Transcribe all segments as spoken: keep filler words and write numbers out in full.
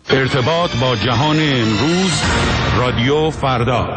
ارتباط با جهان امروز، رادیو فردا.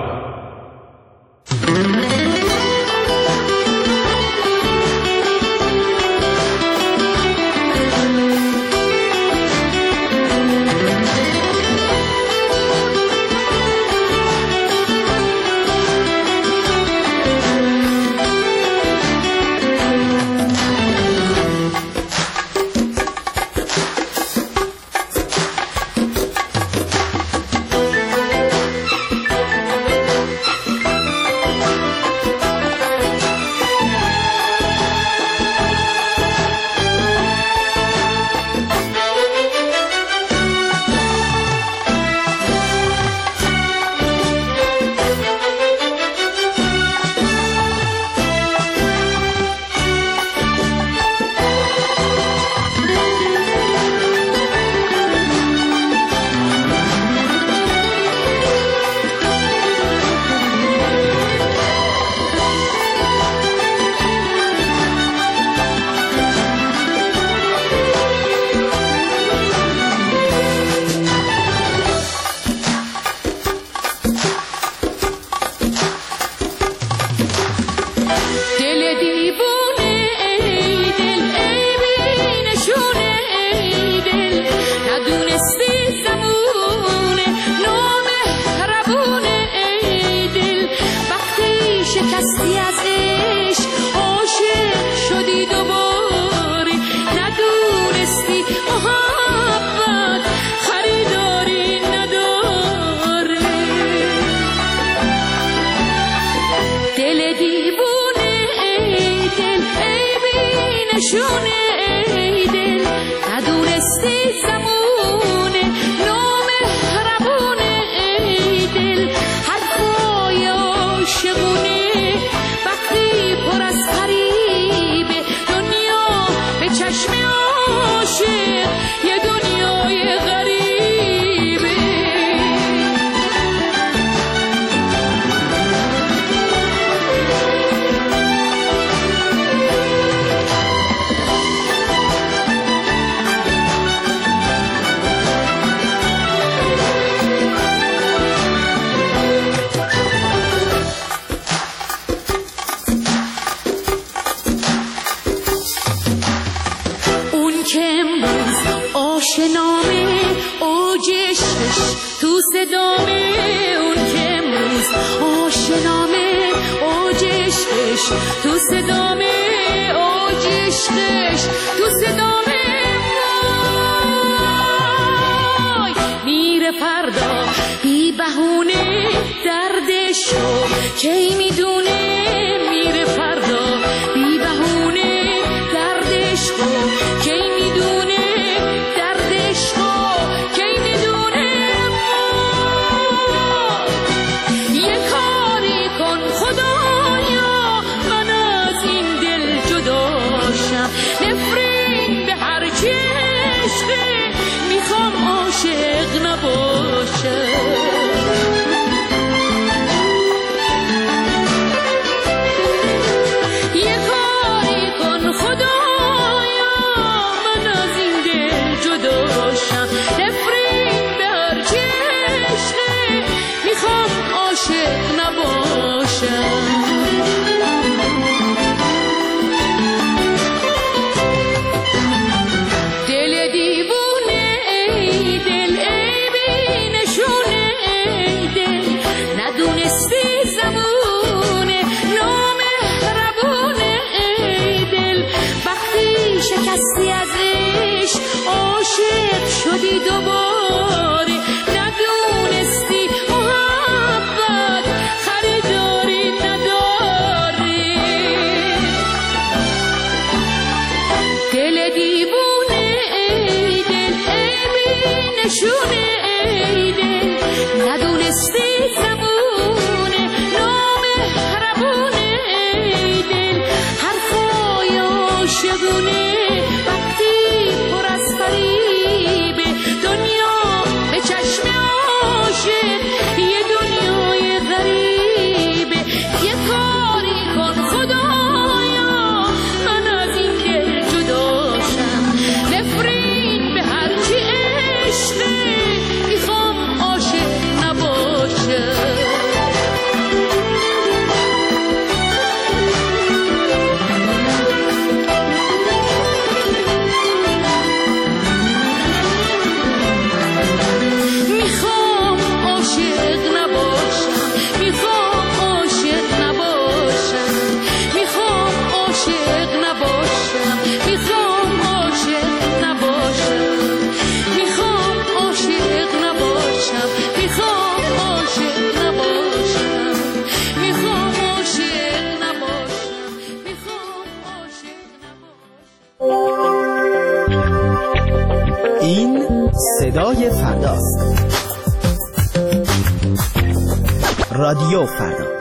تو صدامه اوج عشقش، تو صدامه وای میره فردا بی بهونه دردشو کی میدونه، میره فردا بی بهونه دردشو کی میدونه، دردشو کی میدونه. یه کاری کن خدایا نفرین به هر چی عشقه، میخوام عاشق نباشه. یه کاری کن خدایا من از این دل جداشم، نفرین به هر چی عشقه، میخوام عاشق نباشم. شکستی ازش عاشق شدی دوباره، ندونستی محبت خریداری نداره. دل دیوونه ای دل عیبی نشونه ای دل، ندونستی زبونه نامهربونه ای دل، حرفای عاشقونه نفرین به هر چی عشقه، این صدای فرداست. رادیو فردا.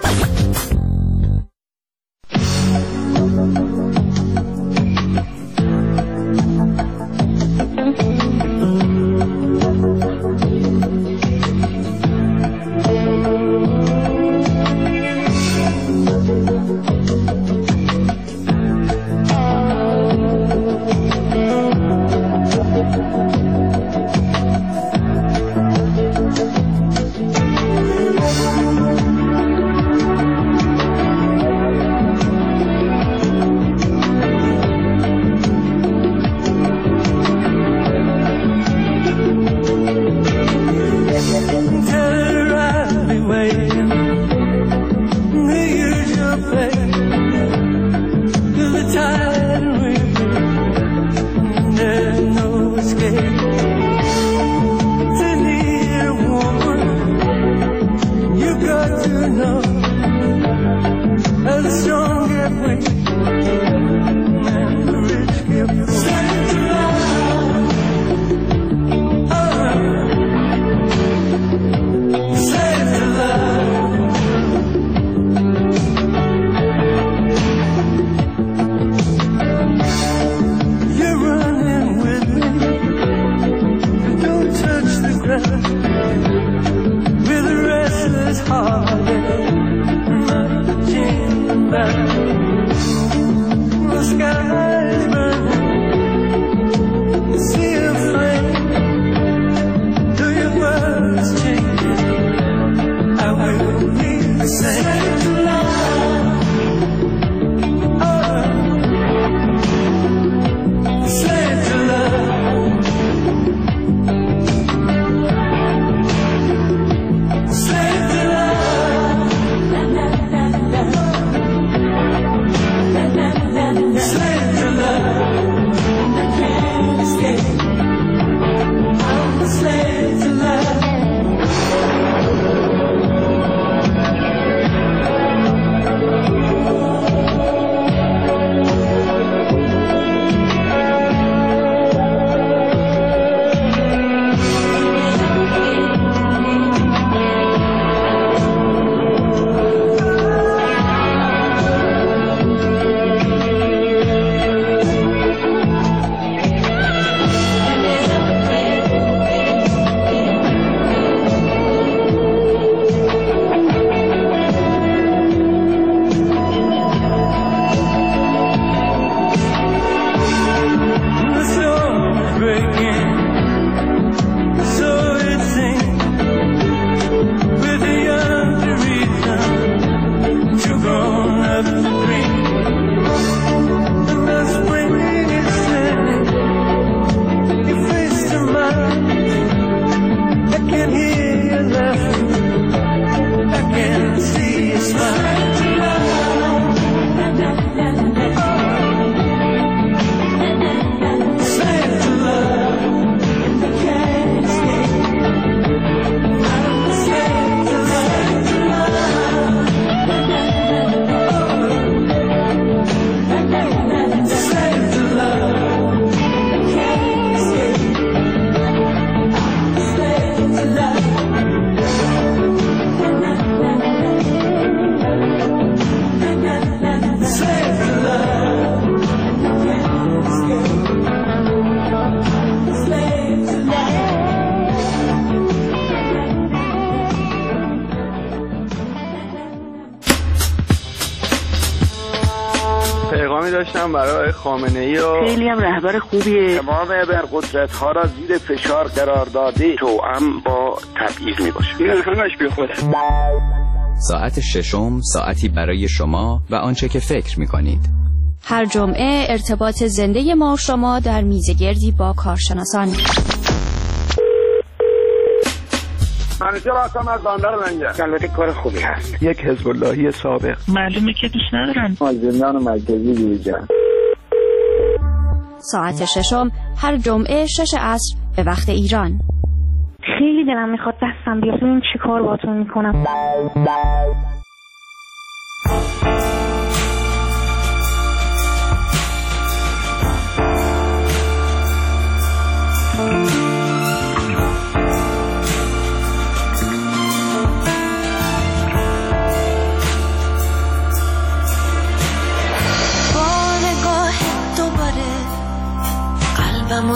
داشتم برای خامنه‌ای و خیلی هم رهبر خوبیه. تمام ابرقدرت‌ها را زیر فشار قرار داده توأم با تبعیض میباشه. این همش بیخوده. ساعت ششم ساعتی برای شما و آنچه که فکر میکنید. هر جمعه ارتباط زنده ما و شما در میزگردی با کارشناسان. همیشه راستم از بندر منگه. البته کار خوبی هست. یک حزب اللهی سابق. معلومه که دوست ندارن. مازندران مرکزی دیجا. ساعت ششم هر جمعه شش عصر به وقت ایران. خیلی دلم میخواد دستم بیاد ببینم چی کار باهاتون میکنم.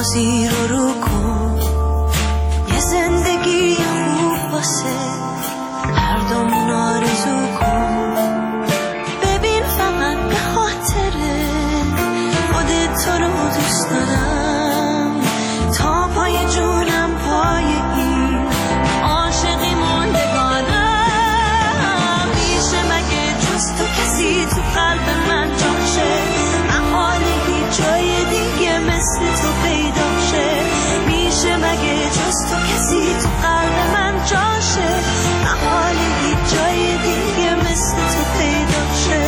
بازی رو رو کن، یه زندگی خوب واسه هر دومون آرزو کن. ببین فقط به خاطر خودت تو رو دوست دارم، تا پای جونم پای این عاشقی موندگانم. میشه مگه جز تو کسی تو قلب من جاشه، محاله هیچ جای دیگه مثل تو پیدا شه. میشه مگه جز تو کسی تو قلب من جاشه، محاله هیچ جای دیگه مثل تو پیدا شه.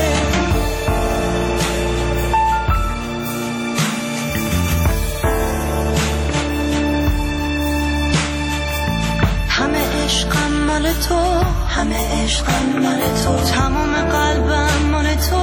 همه عشقم مال تو، همه عشقم مال تو، تمام قلبم مال تو.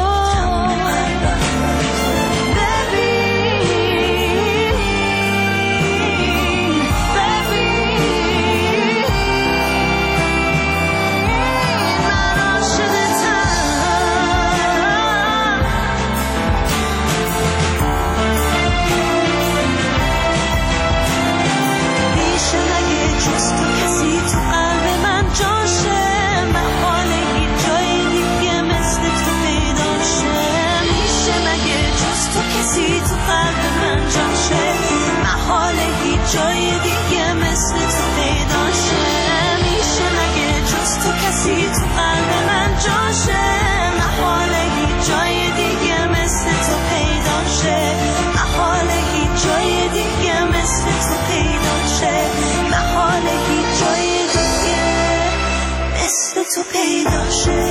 جای دیگه مثل تو پیدا شه. میشه مگه جز تو کسی تو قلب من جاشه، محاله هیچ جای دیگه مثل تو پیدا شه. محاله هیچ جای دیگه مثل تو پیدا شه. محاله هیچ جای دیگه مثل تو پیدا شه.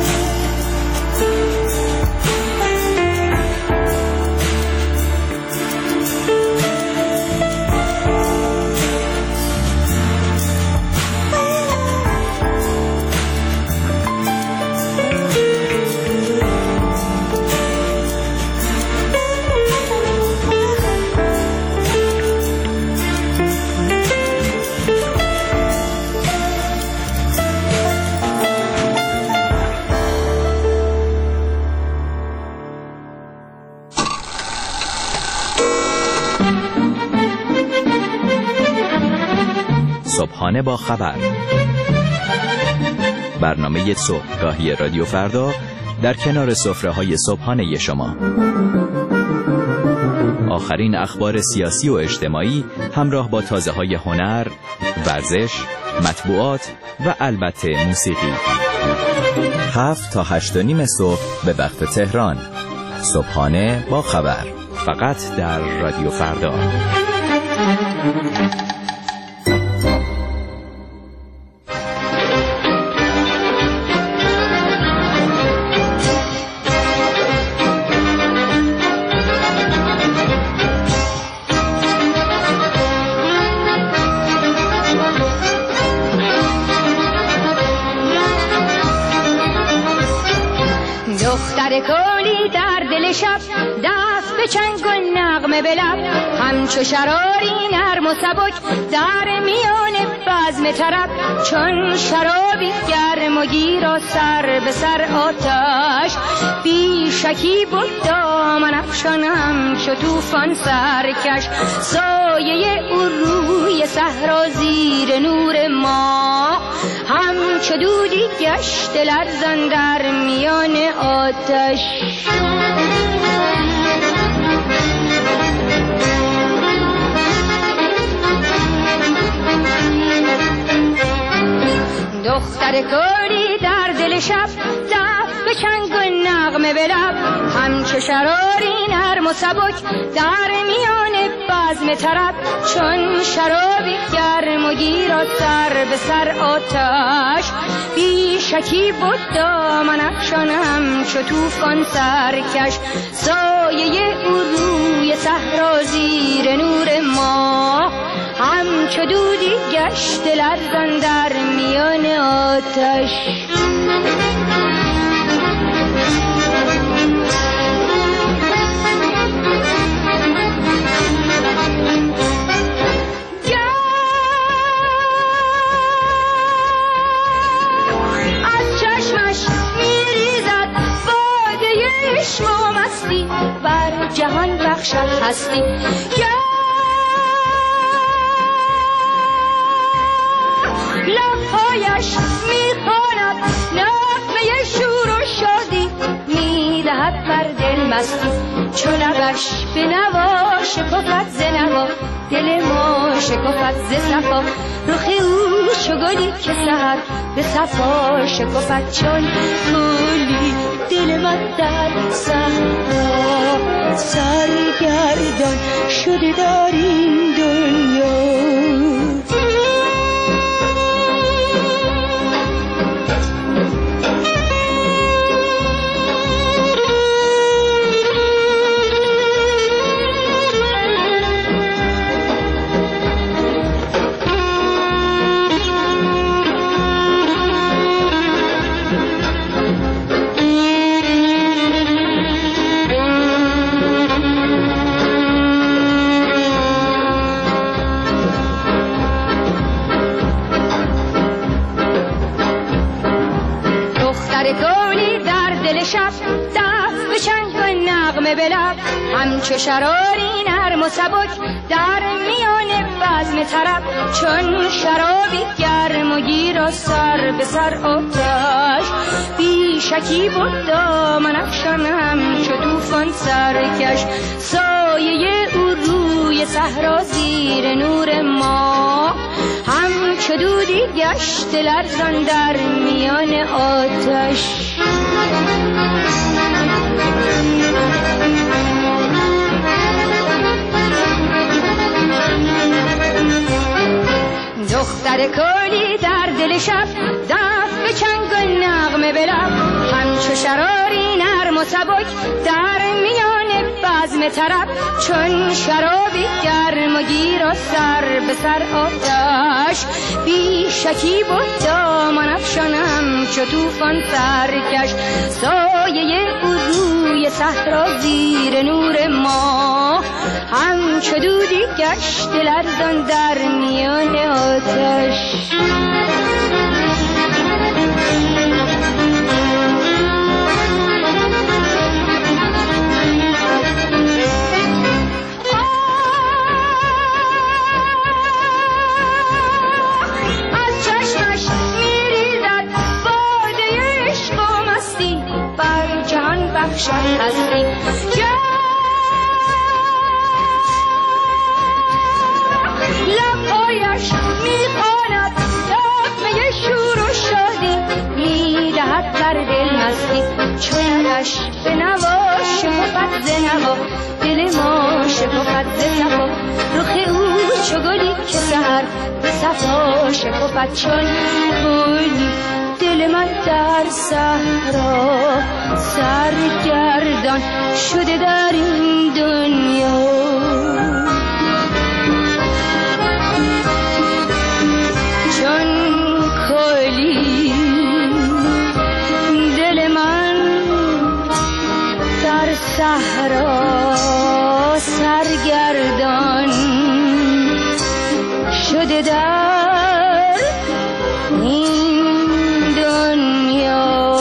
صبحانه با خبر، برنامه صبحگاهی رادیو فردا در کنار سفره‌های صبحانه شما. آخرین اخبار سیاسی و اجتماعی همراه با تازه‌های هنر، ورزش، مطبوعات و البته موسیقی. هفت تا هشت و نیم صبح به وقت تهران. صبحانه با خبر، فقط در رادیو فردا. کولی در دل شب، دست به چنگ و نغمه به لب، همچو شراری نرم و سبک در میان بزم طرب. چون شرابی گرم و گیر و سر به سر آتش، بی شکی بود دامن افشان همچو طوفان سرکش. سایه او روی صحرا زیر نور ماه، همچو دودی گشت لرزان در میان آتش. دختر کوری در دل شب، دف به چنگ و نغمه به لب، همچو شراری نرم و سبک در میان بزم طرب. چون شرابی گرم و گیر و سر به سر آتش، بی شکی بود دامن افشان همچو طوفان سرکش. سایه او روی صحرا زیر نور ماه، همچو دودی گشت لرزان در میان آتش. جهان بخشد هستی. گرد لبهایش میخواند نغمه شور و شادی، میدهد بر دل مستی چو لبش به نوا شکفت ز نوا، دل ما شکفت ز صفا، رخ او چو گلی که سحر به صفا شکفت چون گلی. دل من در صحرا سرگردان شده در این دنیا. همچو شراری نرم و سبک در میان بزم طرب، چون شرابی گرم و گیر و سر به سر آتش، بی شکی بود دامن افشان همچو طوفان سرکش، سایه او روی صحرا زیر نور ما، همچو دودی گشت لرزان در میان آتش. دختر کولی در دل شب دست به چنگ و نغمه به لب، همچو شراری نرم و سبک در میان بزم طرب، چون شرابی گرم و گیر و سر به سر آتش، بی شکی بود دامان افشان همچو طوفان سرکش، سایه او روی صحرا زیر نور ما، همچو دودی گشت لرزان در میان آتش. از چشمش میریزد باده عشق و مستی، بر جهان بخشد هستی. لبهایش میخواند نغمه شور و شادی، میدهد بر دل مستی چونش به نوا شکفت ز نوا، دل ما شکفت ز صفا، رخ او چو گلی که سحر به صفا شکفت چون گلی. دل من در صحرا سرگردان شده در این دنیا. صحرا سرگردان شده در این دنیا،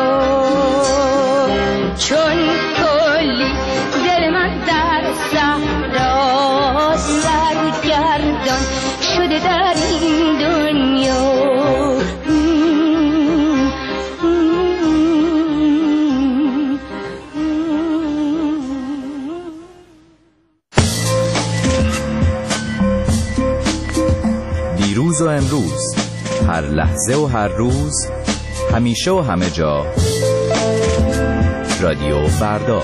چون کلی دل من در صحرا سرگردان شده در این دنیا. دیروز و امروز، هر لحظه و هر روز، همیشه و همه جا، رادیو فردا.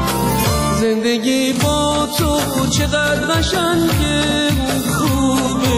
زندگی با تو چقدر قشنگه، خوبه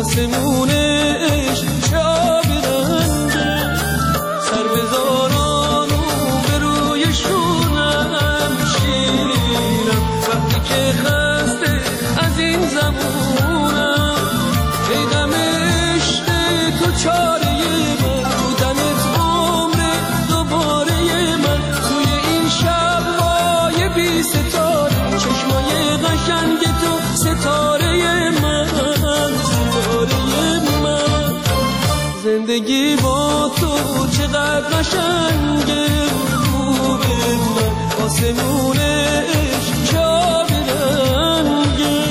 آسمون عشق چه آبی رنگه سر بذاران و به روی شونم شیرم وقتی که خسته از این زمونم ای غم عشق تو چاره من بودنت عمر دوباره من توی این شب‌های بی ستاره چشمای قشنگ تو ستاره من ستاره من زندگی با تو چقدر قشنگه خوبه من آسمون عشق چه آبی رنگه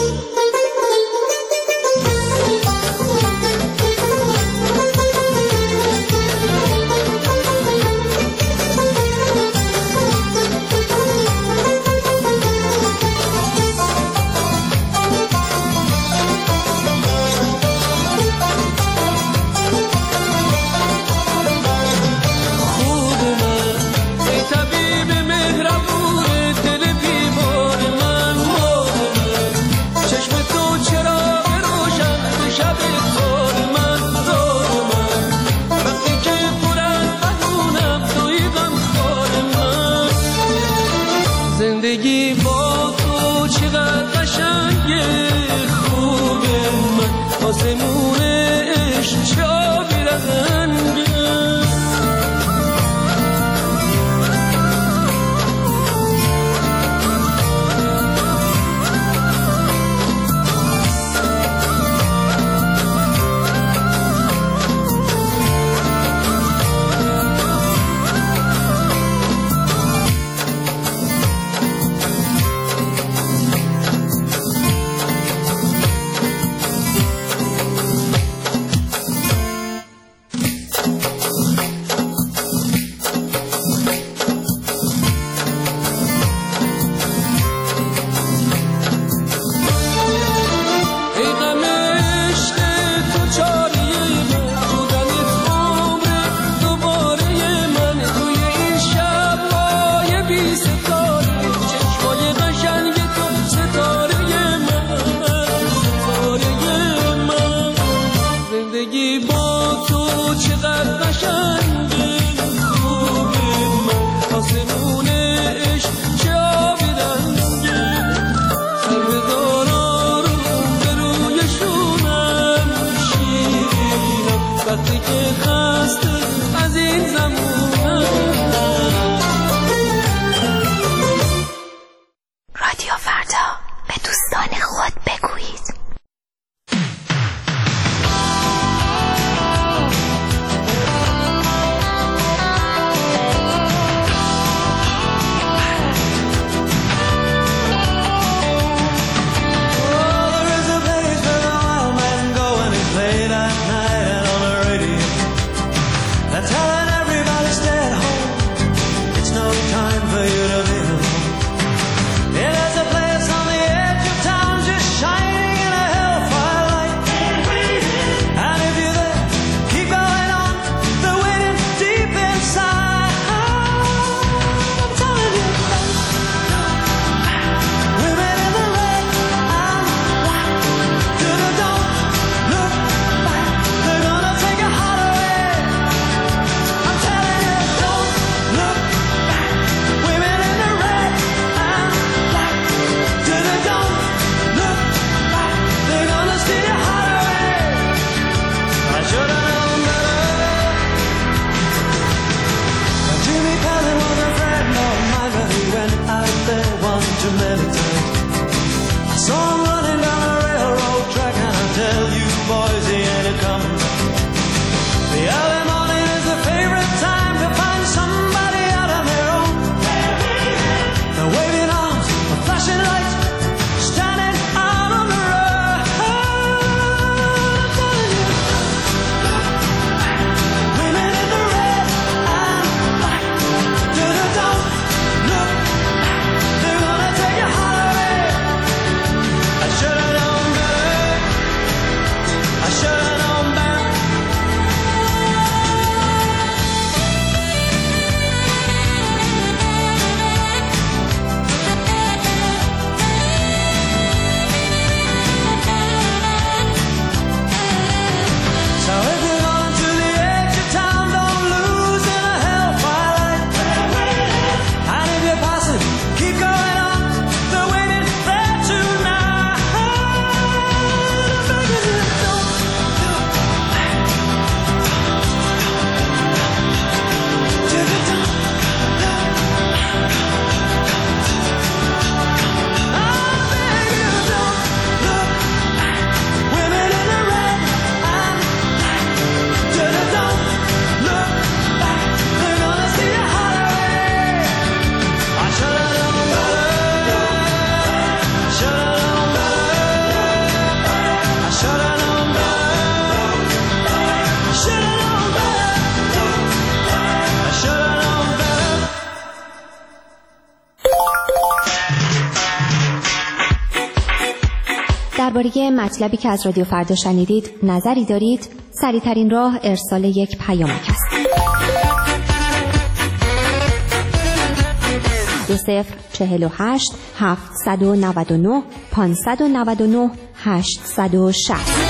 زندگی با تو چقدر قشنگه خوبه من آسمون عشق چه آبی رنگه Shining درباره مطلبی که از رادیو فردا شنیدید نظری دارید؟ سریع‌ترین راه ارسال یک پیامک است. دو صفر چهل و هشت هفتصد و نود و نه پانصد و نود و نه هشتصد و شصت.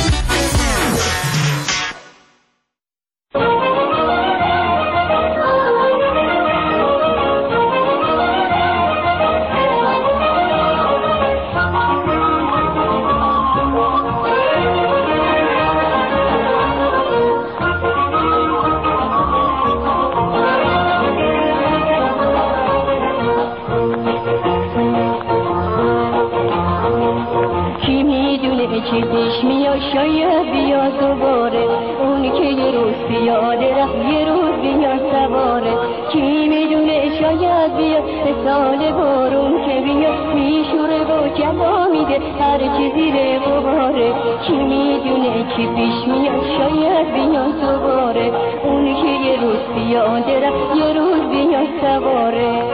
شاید بیا دوباره اون که یه روز پیاده رفت یه روز بیا سواره. کی میدونه شاید بیا سال بارون که بیا میشوره و جلا میده هر چی زیر غباره. کی میدونه چی پیش میاد شاید بیا دوباره اون که یه روز پیاده رفت یه روز بیا سواره.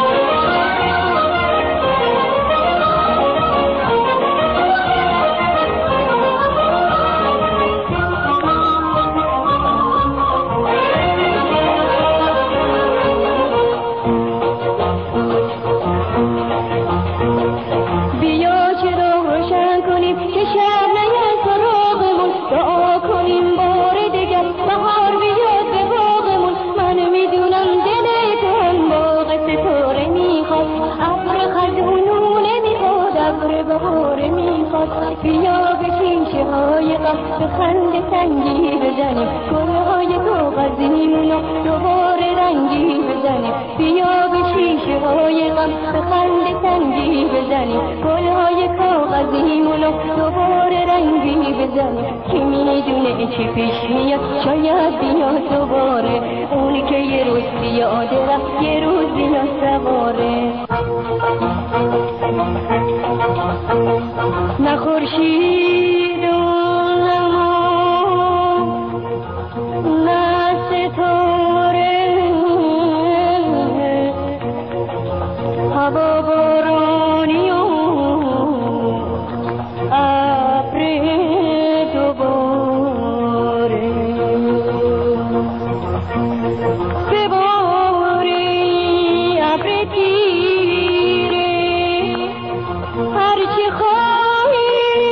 بیا به کیشه های غم به خنده سنگی بزنیم گلهای کاغذیمونو دوباره رنگی بزنیم. بیا به شیشه های غم به خنده سنگی بزنیم گلهای کاغذیمونو دوباره رنگی بزنیم. کی میدونه چی پیش میاد شاید بیا دوباره اونی که یه روز پیاده رفت یه روز بیا سواره. نه خورشید و نه ستاره هوا بارانی و ابر دوباره بباری ابر تیره هرچی خواهی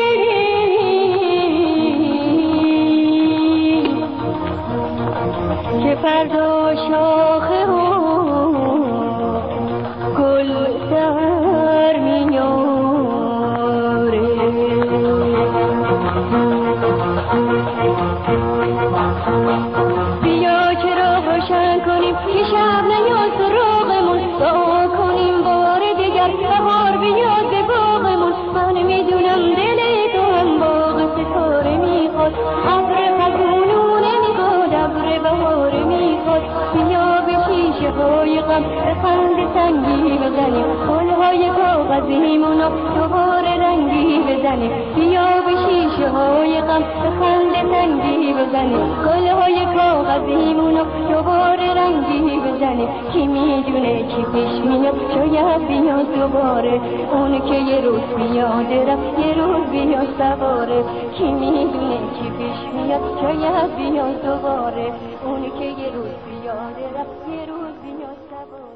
که فردا شاخه و گل در میاره. بیا چرا روشن کنیم که شب نیاد سراغمون دعا کنیم بار دیگر بهار بیاد به باغمون. من میدونم دل تو هم باغ ستاره میخواد ابر خزونو نمیخواد ابر بهاره میخواد. بیا به شیشه های غم به خنده سنگی بزنیم گلهای کاغذیمونو دوباره رنگی بزنیم. بیا به شیشه های غم به خنده سنگی بزنیم گلهای کاغذیمونو دوباره رنگی بزنیم. کی میدونه چی پیش میاد شاید بیا دوباره اون که یه روز پیاده رفت یه روز بیا سواره. کی میدونه چی پیش میاد شاید بیا دوباره اون که یه روز پیاده رفت یه روز بیا سواره.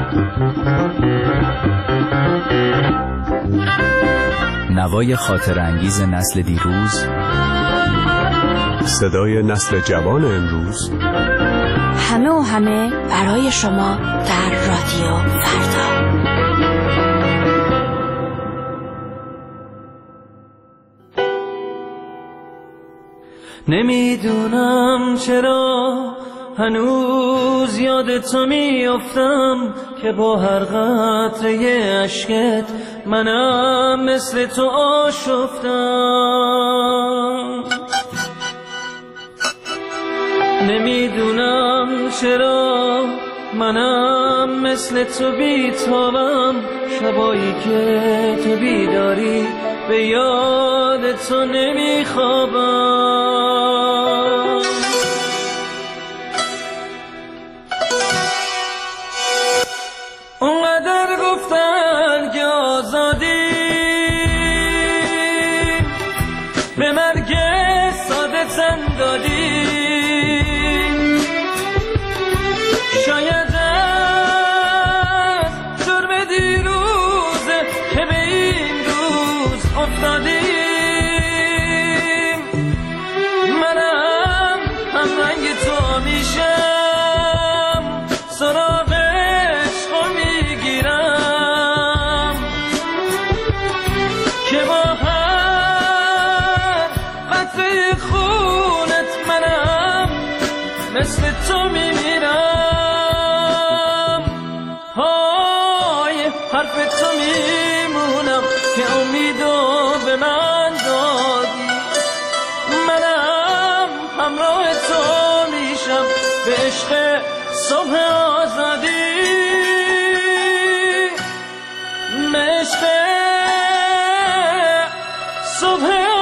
نوای خاطر انگیز نسل دیروز، صدای نسل جوان امروز، همه و همه برای شما در رادیو فردا. نمیدونم چرا هنوز یاد تو میافتم که با هر قطره اشکت منم مثل تو آشفتم. نمیدونم چرا منم مثل تو بیتابم شبایی که تو بیداری به یاد تو نمیخوابم. اونقدر گفتن که آزادی به مرگ ساده تن دادی. شاید از جرم دیروزه که به این روز افتادیم. منم هم رنگ تو میشم، سراغ عشقو میگیرم که با هر قطره خونت منم مثل تو میمیرم. های حرف تو میمونم که امیدو به من دادی. منم همراه تو میشم به عشق صبح آزادی، به عشق صبح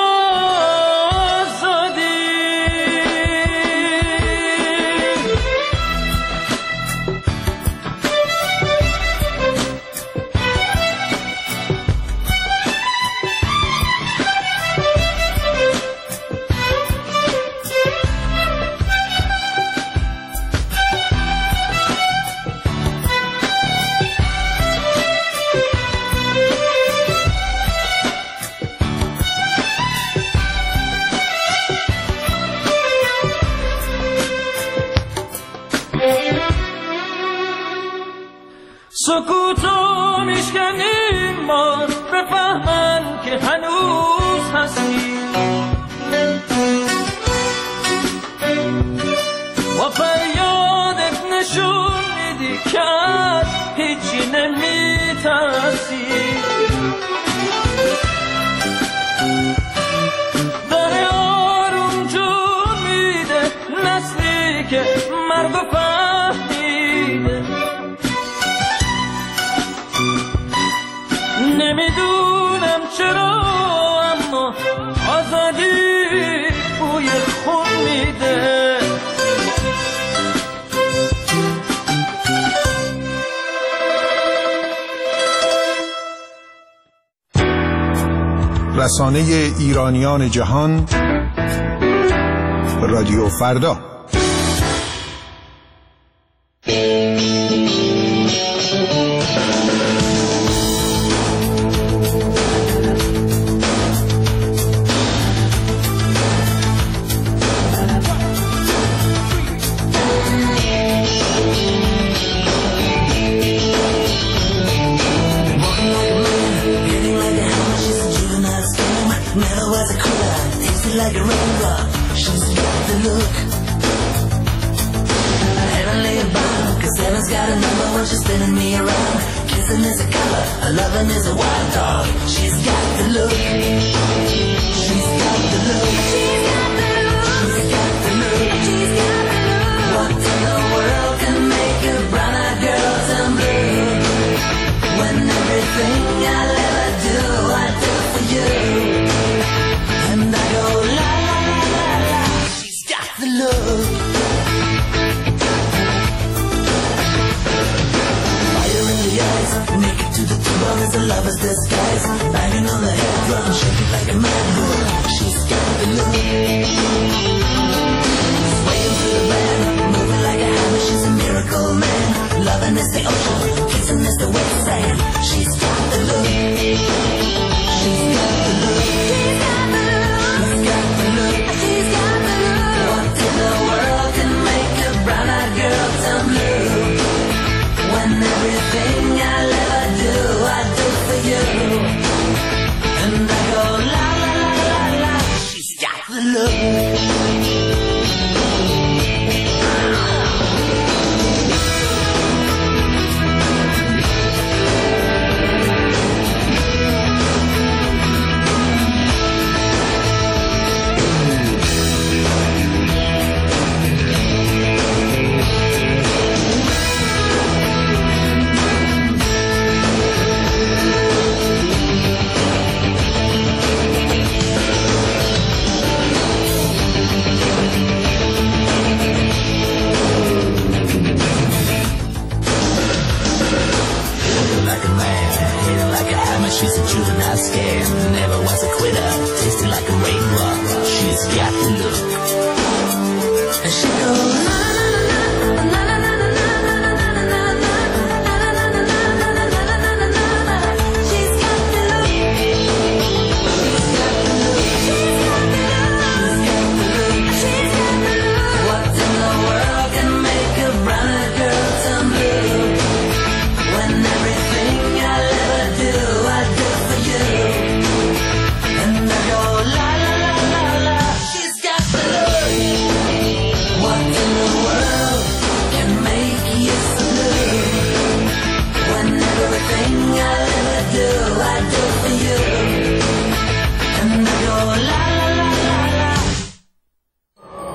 آزادی. سکوتو میشکنیم بار بفهمن که هنوز هستی. با فریادت نشون میدی که از هیچی نمیترسی. داره آروم جون میده نسلی که مرگو فهمیده. نمیدونم چرا اما آزادی بوی خون میده. رسانه ایرانیان جهان، رادیو فردا. Like a raindrop, she's got the look. Heavenly bound, cause heaven's got a number when she's spinning me around. Kissing is a color, her loving is a wild dog. She's got the look. She's got the look. She's got the look. She's got the look. She's got the look. What in the world can make a brown-eyed girl turn blue? When everything I'll ever do, I do for you. And I go la la la la la. She's got the look. Fire in the eyes, naked to the bone as a lover's disguise. Banging on the head drum, shaking like a mad bull. She's got the look. Swaying through the band, moving like a hammer. She's a miracle man. Loving is the ocean, kissing is the wet sand. She's got the look. She's got the look. She's got the look. She's got the look. What in the world can make a brown-eyed girl turn blue? When everything I'll ever do, I do for you. And I go la la la la la. She's got the look.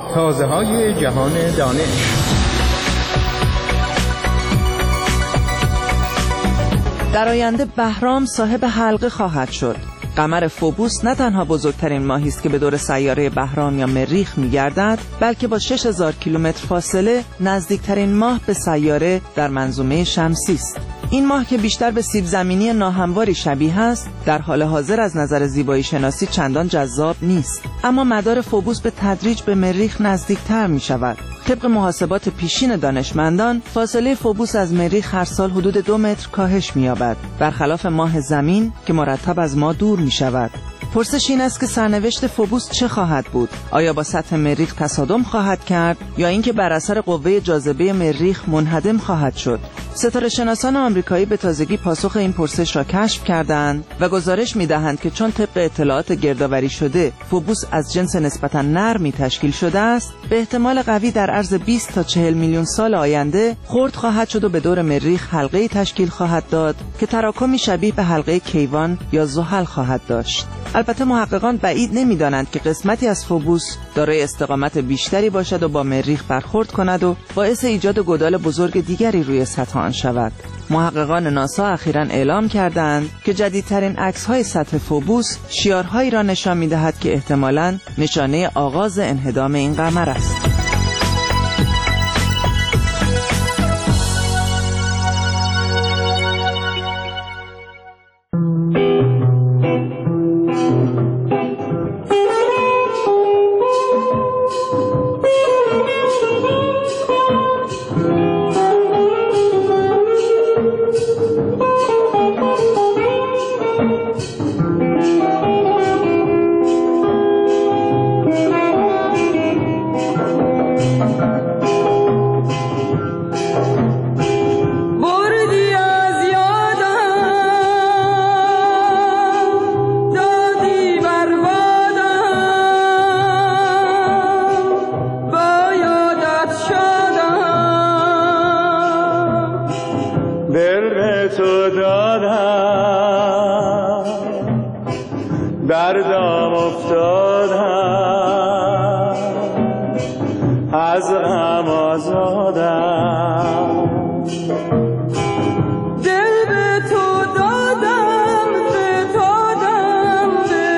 تازه‌های جهان دانش. در آینده بهرام صاحب حلقه خواهد شد. قمر فوبوس نه تنها بزرگترین ماهی است که به دور سیاره بهرام یا مریخ می‌گردد، بلکه با شش هزار کیلومتر فاصله نزدیکترین ماه به سیاره در منظومه شمسی است. این ماه که بیشتر به سیب زمینی ناهمواری شبیه است، در حال حاضر از نظر زیبایی شناسی چندان جذاب نیست، اما مدار فوبوس به تدریج به مریخ نزدیکتر می شود. طبق محاسبات پیشین دانشمندان، فاصله فوبوس از مریخ هر سال حدود دو متر کاهش می یابد، برخلاف ماه زمین که مرتب از ما دور می شود. پرسش این است که سرنوشت فوبوس چه خواهد بود؟ آیا با سطح مریخ تصادم خواهد کرد یا اینکه بر اثر قوه جاذبه مریخ منهدم خواهد شد؟ ستاره شناسان آمریکایی به تازگی پاسخ این پرسش را کشف کردند و گزارش می‌دهند که چون طبق اطلاعات گردآوری شده فوبوس از جنس نسبتاً نرمی تشکیل شده است، به احتمال قوی در عرض بیست تا چهل میلیون سال آینده خرد خواهد شد و به دور مریخ حلقه‌ای تشکیل خواهد داد که تراکمی شبیه به حلقه کیوان یا زحل خواهد داشت. البته محققان بعید نمی‌دانند که قسمتی از فوبوس دارای استقامت بیشتری باشد و با مریخ برخورد کند و باعث ایجاد گودال بزرگ دیگری روی سطح آن شود. محققان ناسا اخیراً اعلام کردند که جدیدترین عکس‌های سطح فوبوس شیارهایی را نشان می‌دهد که احتمالاً نشانه آغاز انهدام این قمر است. دردم افتادم از غم آزادم، دل به تو دادم فتادم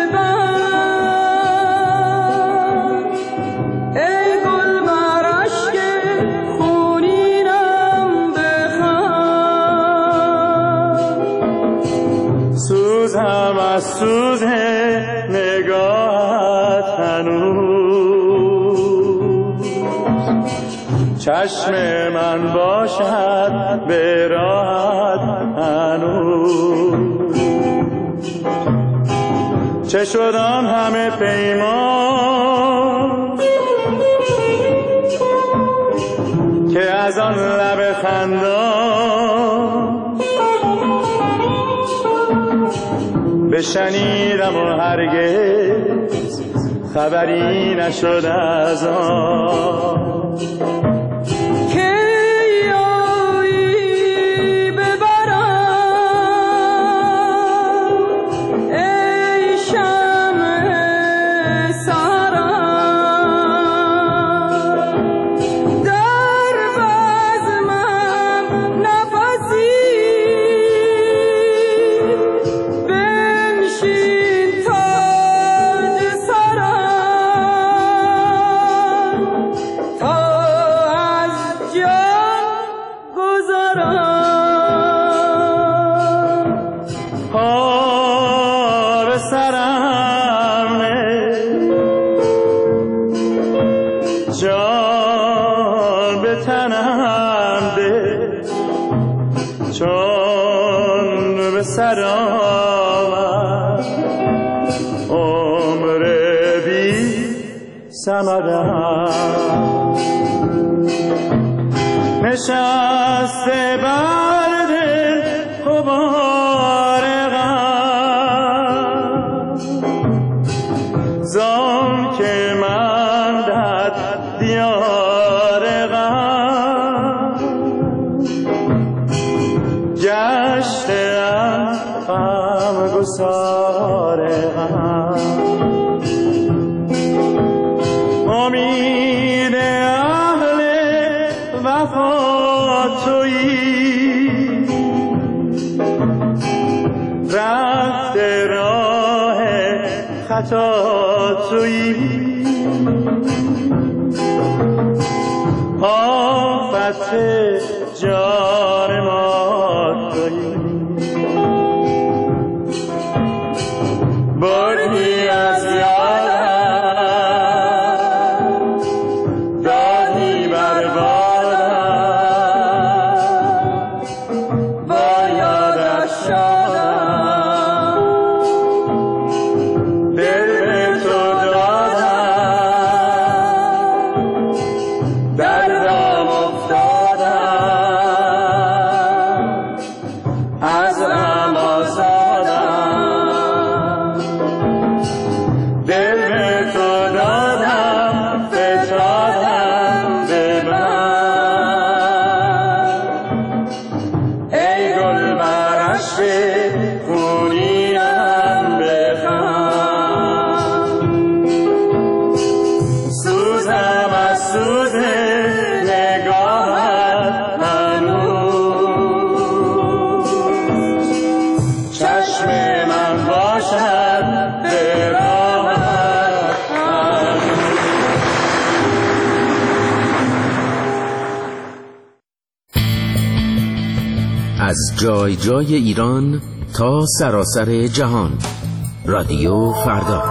ببر، ای گل بر اشک خونینم بخند، سوزم از سوز نگاهت هنوز، چشم من باشد به راحت هنوز، چه شد آن همه پیمان که از آن لب خندان بشنیدم و هرگز خبری نشد از آن، که یاری ببرم ای شمع سرم، در بزمم نفسی بنشین تاج سرم، تا از جان گذرم، پا به سرم نه، جان به تنم ده، چون به سر آمد عمر بی ثمرم، نشسته بر دل غبار غم، زان که من در دیار غم گشتم غمگسار غم، امید تا تویی آفت جان ما تویی بردی از یادم دادی بربادم با یادت شدم دل به تو دادم دردم افتادم از غم آزادم دل به تو دادم فتادم به من ای گل بر عشق خونینم بخند سوزم از سوز نگاهت هنوز چشم من باشد به راهت از جای جای ایران تا سراسر جهان، رادیو فردا.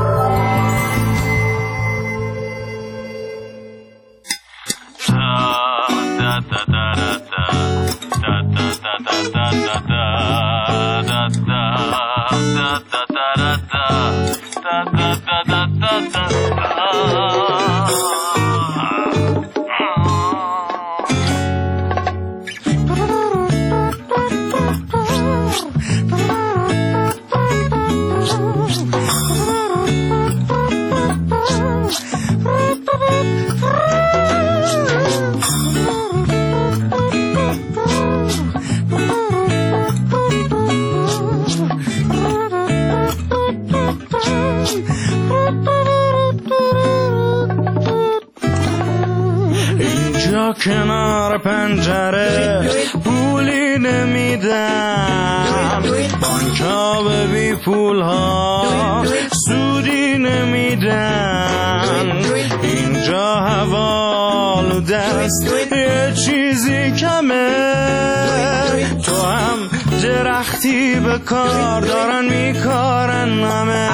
اینجا کنار پنجره پولی نمیدم، بانکا به بی پول ها سودی نمیدن، اینجا هوا دست یه چیزی کمه، تو هم درختی به کار دارن میکارن همه،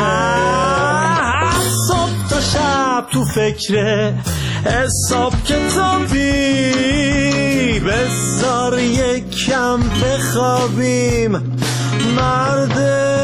صبح تا شب تو فکره حساب کتابی، بذار یکم بخوابیم مرد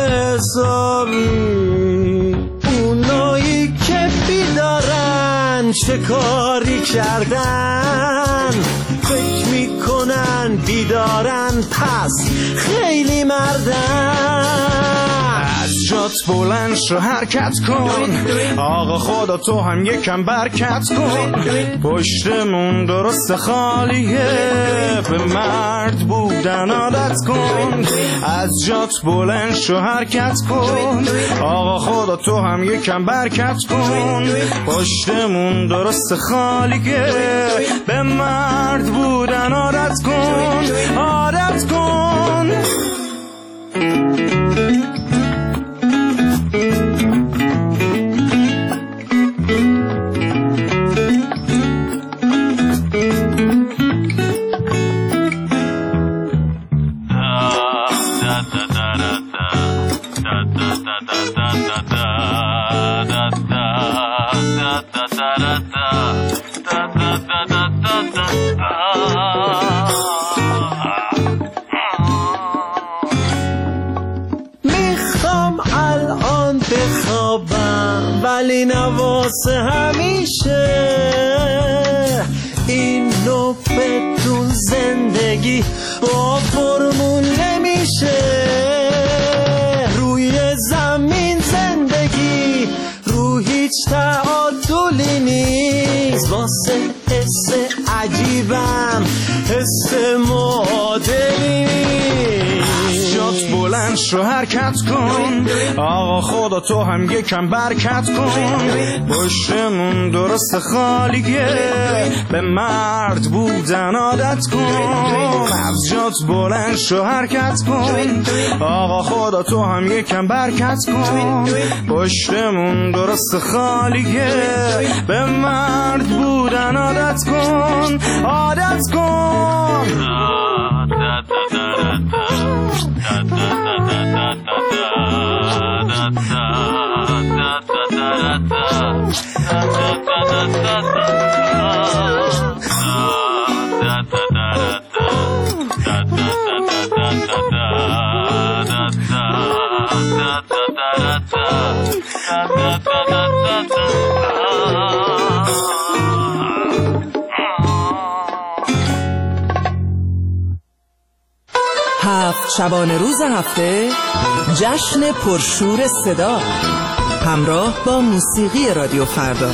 حسابی، اونایی که بیدارن چه کاری کردن، فکر میکنن بیدارن پس خیلی مردن، از جات بلند شو حرکت کن، آقا خدا تو هم یکم برکت کن، پشتمون درست خالیه به مرد بودن عادت کن، از جات بلند شو حرکت کن، آقا خدا تو هم یکم برکت کن، پشتمون درست خالیه به مرد بودن عادت کن، عادت کن. میخوام الان بخوابم ولی نواسه همیشه، اینو بدون زندگی با فرمون نمیشه، روی زمین زندگی رو هیچ تعادلی نیست، واسه حس عجیبم حس معادلی نیست، جات بلند بلند شو حرکت کن، آقا خدا تو هم یکم برکت کن. پشتمون درست خالیه، به مرد بودن عادت کن. از جات بلند شو حرکت کن، آقا خدا تو هم یکم برکت کن. پشتمون درست خالیه، به مرد بودن عادت کن، عادت کن. هفت شبانه روز هفته، جشن پرشور صدا، همراه با موسیقی رادیو فردا.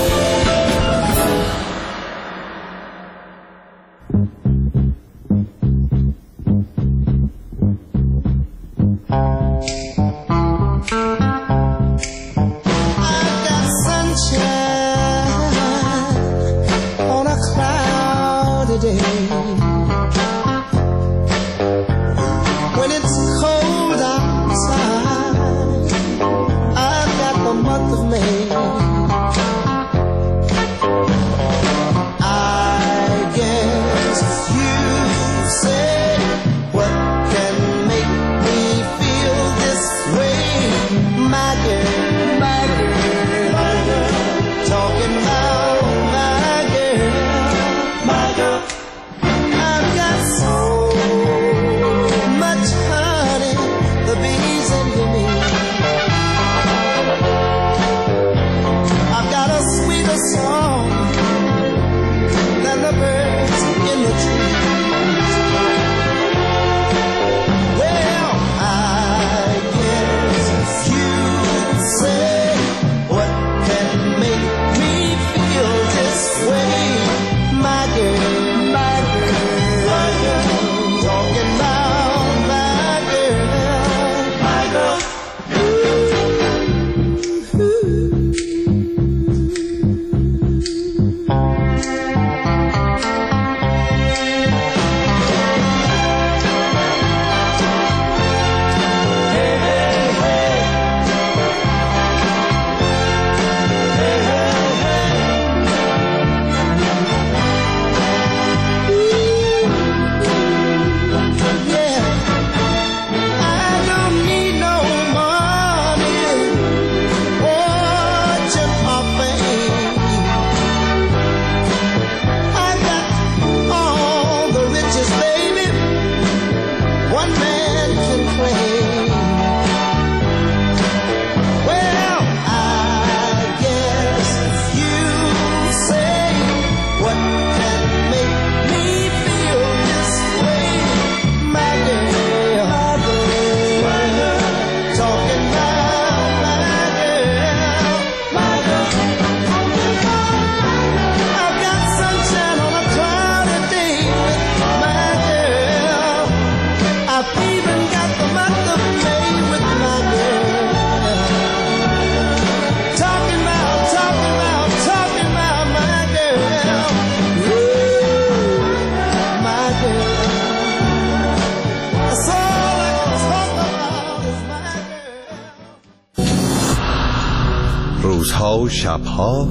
روزها و شبها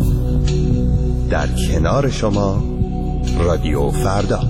در کنار شما رادیو فردا.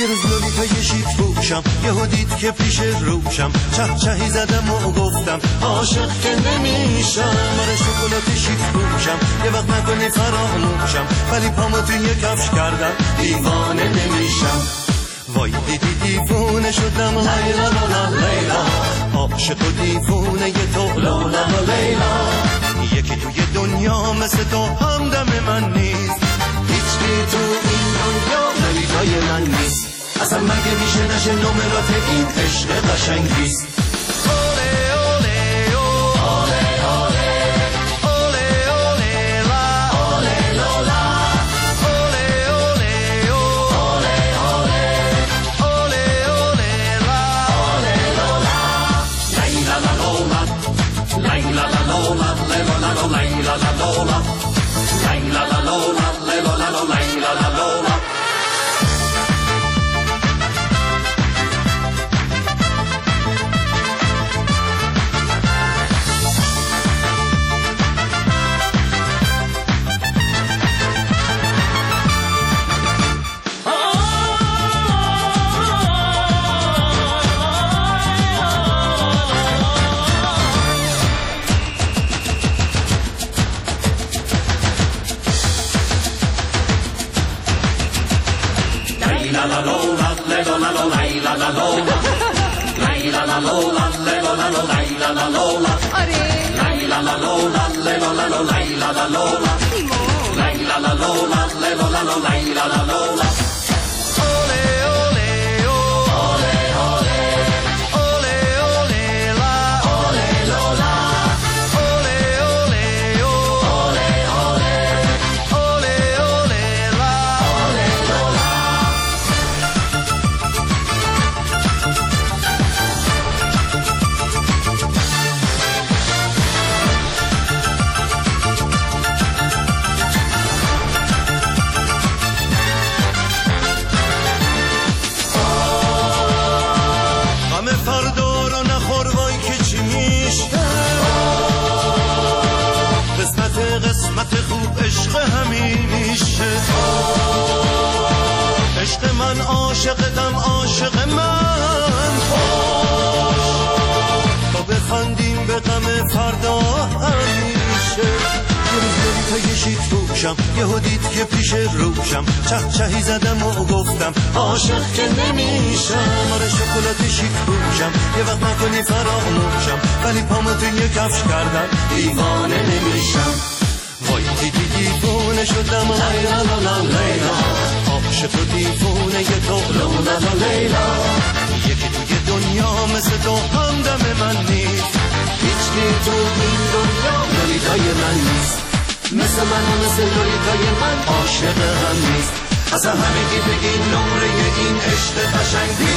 روز لولیتا یه شیت پوشم یهو دید که پیش روشم چه چهی زدم و گفتم عاشق که نمیشم. آره شکلات شیت پوشم یه وقت نکنی فراموشم ولی پامو توی کفش کردم دیوانه نمیشم. وای دیدی دیوونه شدم لیلا لالا لیلا عاشق و دیوونه ی تو لالا لیلا. یکی توی دنیا مثل تو همدم من نیست هیچکی تو این دنیا لیلای من نیست. اصلا مگه میشه نشه نمرات این عشق قشنگیست. قسمت خوب عشق همیشه عشق من عاشقتم عاشق من تا بخندیم به غم فردا همیشه. یه روز تا یه شیت پوشم یهو دید که پیش روشم چه چهی زدم و گفتم عاشق که نمیشم. آره شکلات شیت پوشم یه وقت نکنی فراموشم ولی پامو توی کفش کردم دیوانه نمیشم. وای دیدی دیوونه شدم لیلا لالا لیلا عاشق و دیوونه ی تو لالا لیلا. یکی توی دنیا مثل تو همدم من نیست هیچکی تو این دنیا لولیتای من نیست. مثل من و مثل لولیتای من عاشق هم نیست. اصلا همگی بگین نمره این عشق قشنگ